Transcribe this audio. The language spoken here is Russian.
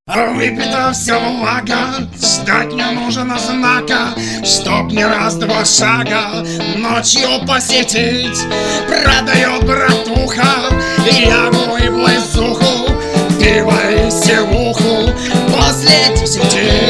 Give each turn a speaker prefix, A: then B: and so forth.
A: Выпито все влага, ждать не нужно знака, чтоб не раз-два шага ночью посетить. Продает братуха ягу и близуху, пиво и севуху после 10.